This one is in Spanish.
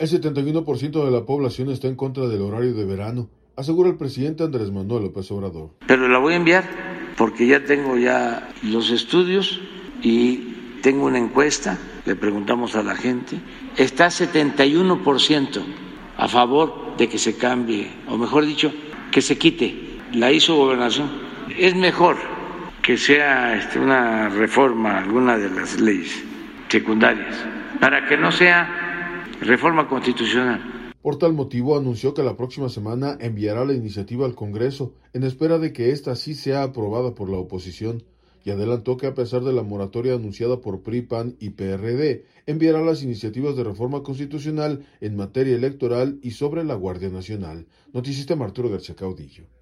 El 71% de la población está en contra del horario de verano, asegura el presidente Andrés Manuel López Obrador. Pero la voy a enviar porque ya tengo los estudios y tengo una encuesta, le preguntamos a la gente, está 71% a favor de que se cambie, o mejor dicho, que se quite. La hizo Gobernación. Es mejor que sea una reforma, alguna de las leyes secundarias, para que no sea reforma constitucional. Por tal motivo, anunció que la próxima semana enviará la iniciativa al Congreso, en espera de que ésta sí sea aprobada por la oposición, y adelantó que a pesar de la moratoria anunciada por PRI, PAN y PRD, enviará las iniciativas de reforma constitucional en materia electoral y sobre la Guardia Nacional. Noticista Arturo García Caudillo.